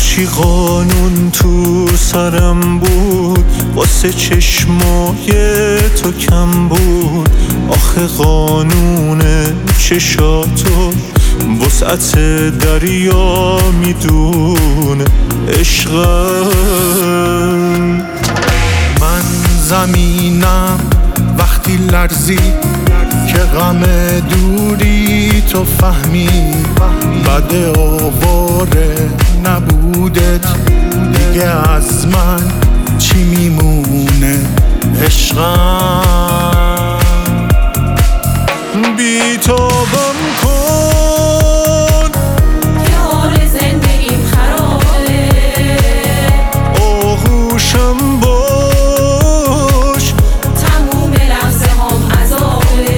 هرچی قانون تو سرم بود واسه چشمای تو کم بود. آخه قانون چشاتو وسعت دریا میدونه. عشقم من زمینم وقتی لرزید که غم دوری تو فهمید. بده آواره نبودت دیگه از من چی میمونه. عشقم بیتابم کن که حال زندگیم خرابه. آغوشم باش تموم لحظه هم عذابه.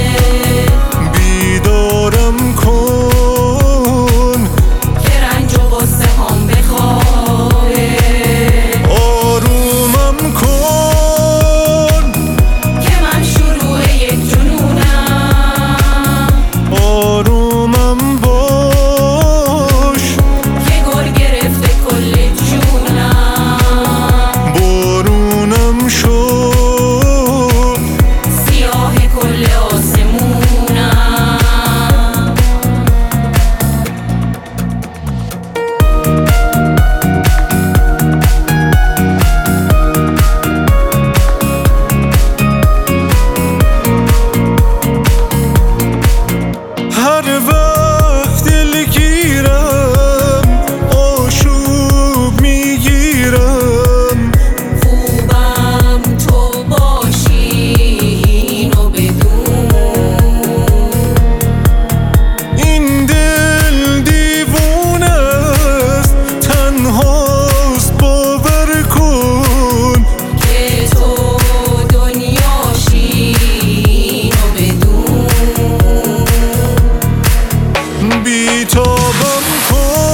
بیدارم کن که رنج و غصه هم بخوابه. آرومم کن که من شروع یک جنونم. آرومم باش که گل گرفته کل جونم. بارونم شد سیاه کل آسمونم. هر وقت دلگیرم آشوب میگیرم. خوبم تو باشی اینو بدون. این دل دیوونه است تنهاست باور کن. که تو دنیاشی اینو بدون. بیتابم کن